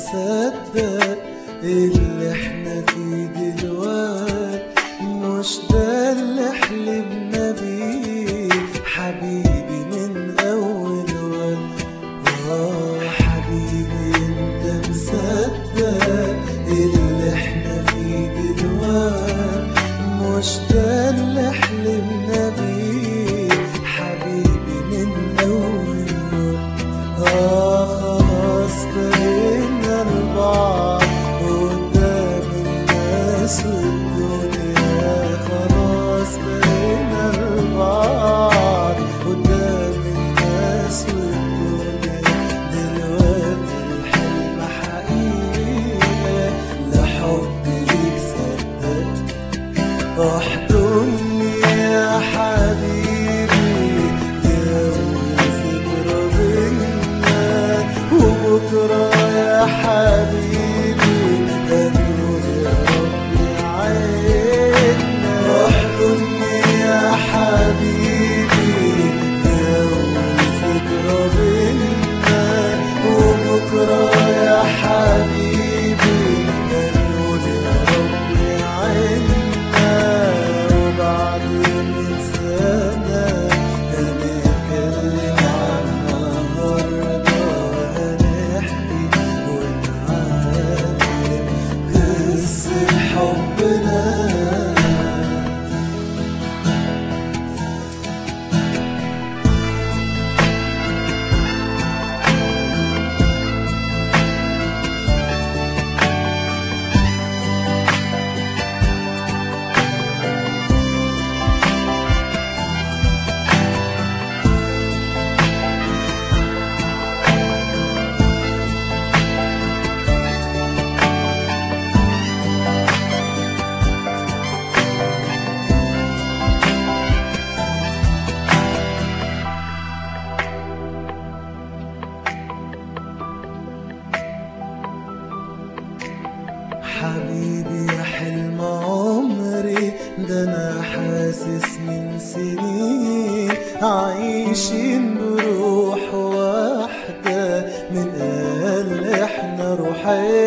مصدق اللي احنا فيه دلوقت مش ده اللي حلمنا بيه حبيبي من اول وقت. حبيبي انت مصدق اللي احنا فيه دلوقت مش ده اللي حلمنا بيه حبيبي من اول وقت. خلاص بقينا لبعض قدام الناس والدنيا، خلاص بقينا لبعض قدام الناس والدنيا. دلوقتي الحلم حقيقة لحب ليك صدقت. احضني يا حبيبي يا ذكرى بينا وبكرة يا حبيبي هنقول يا رب يعيننا. احضني يا حبيبي يا ذكرى بينا وبكرة يا حبيبي هنقول يا رب يعيننا. وبعد من سنة هنتكلم عنها النهاردة وهنحكي ونعلم قصة حبنا. حبيبي يا حلم عمري ده انا حاسس من سنين عايشين بروح واحدة من قال احنا روحين.